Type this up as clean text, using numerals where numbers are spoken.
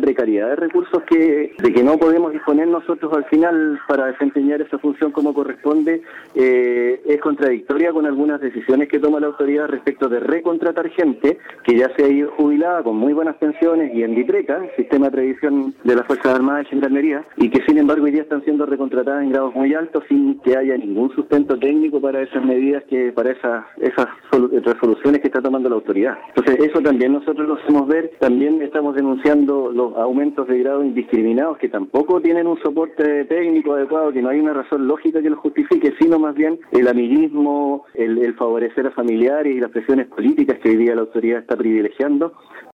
precariedad de recursos de que no podemos disponer nosotros al final para desempeñar esa función como corresponde, es contradictoria con algunas decisiones que toma la autoridad respecto de recontratar gente que ya se ha ido jubilada con muy buenas pensiones y en DIPRECA, el sistema de previsión de las Fuerzas Armadas y Gendarmería, y que sin embargo hoy día están siendo recontratadas en grados muy altos sin que haya ningún sustento técnico para esas medidas, para esas resoluciones que está tomando la autoridad. Entonces eso también nosotros lo hacemos ver. También estamos denunciando los aumentos de grado indiscriminados que tampoco tienen un soporte técnico adecuado, que no hay una razón lógica que lo justifique, sino más bien el amiguismo, el favorecer a familiares y las presiones políticas que hoy día la autoridad está privilegiando.